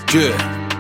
جيه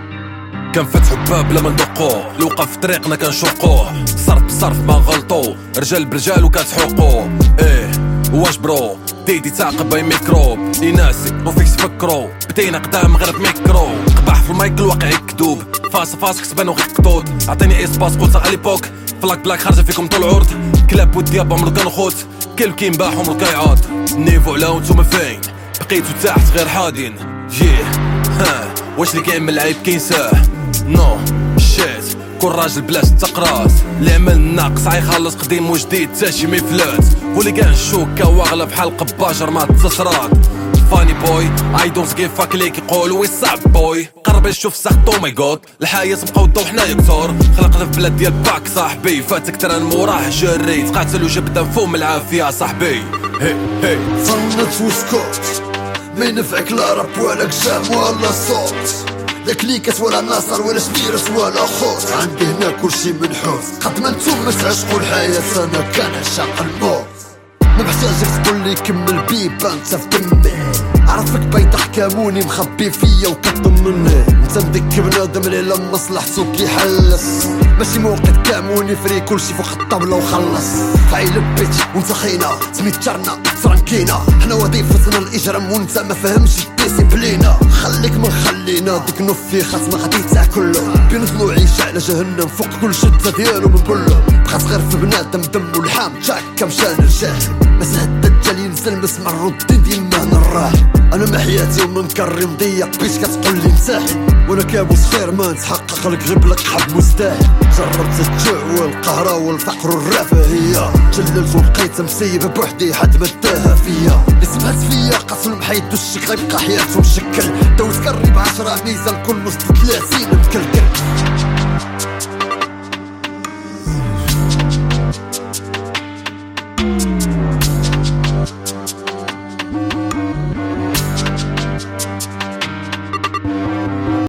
كنفتحو باب بلا ما ندقوه، لو وقف في طريقنا كنشوقوه، صرف بصرف ما غلطو، رجال برجال وكتحوقو. ايه واش برو ديدي تعقب باي ميكروب يناسي وفيكس فكرو، بدينا قدام غير ميكرو، قبح في المايك الواقع يكذوب، فاس كسبان وغير قطوط، عطيني اسباس قلت على ليبوك، فلاك بلاك خارجه فيكم طول العرض، كلاب ودياب عمرو كنخوت، كل كينباح عمرو كيعاض، نيفو علا وانتوما فين بقيتو تحت غير حادين. جيه ها واش اللي كاين من العيب كينساه؟ نو شيت كل راجل بلاش تقراس، اللي عمل ناقص عيخلص قديم وجديد تاشي ميفلات، واللي كان شوكا واغلى بحال قباجر ما تصراد. فاني بوي اي دونت جيف فاك ليك يقولوا وي صعب بوي، قرب يشوف ساختو ماي جود، الحياة بقاو ضو حنايا كثور، خلقنا في بلاد ديال باك صاحبي، فاتك تران موراه جريت، قاتل وجبده مفهوم العافية صاحبي. هي هي صنت وسكوت ما ينفعك لا راب ولا كجام ولا صوت، لا كليكات ولا ناصر ولا شبيرس ولا خوت، عندي هنا كلشي منحوس، قد ما نتوما تعشقوا الحياة انا كنعشق الموت، ما محتاجك تقولي كمل بيبا انت في دمي، عرفك بيض حكاموني مخبي فيا وكطمني، انت مدك بنادم اللي لما مصلحتو كيحلس، ماشي موقت كاموني فري كلشي فوق الطابلة وخلص، فايل بيت وانت خينا سميتشرنا فرانكينا، حنا وظيفتنا الاجرام وانت ما فهمش الديسيبلينا، خليك من خلينا ديك نوفي خاص ما غادي تاكلو، بينزلو عيش على جهنم فوق كل شدة ديالو من بلو، بقات غير في بنادم دم والحام تشاكا مشان الجاهل، بس هاد الدجال ينزل مسمع الردين ديال مهنا الراح، انا ما حياتي ومنكري مضيق بيش كتقولي نساحل، وانا كابوس خير ما نتحقق لك غير بلك حب مستاهل، جربت الجوع والقهرة والفقر والرفاهية، جللت ولقيت مسيب بوحدي حد ما داها فيا، اللي سمعت فيا قتل محيد الشك غيبقى حياته مشكل، دوز قرب 10 ميزان كل نص 30 مكلكل،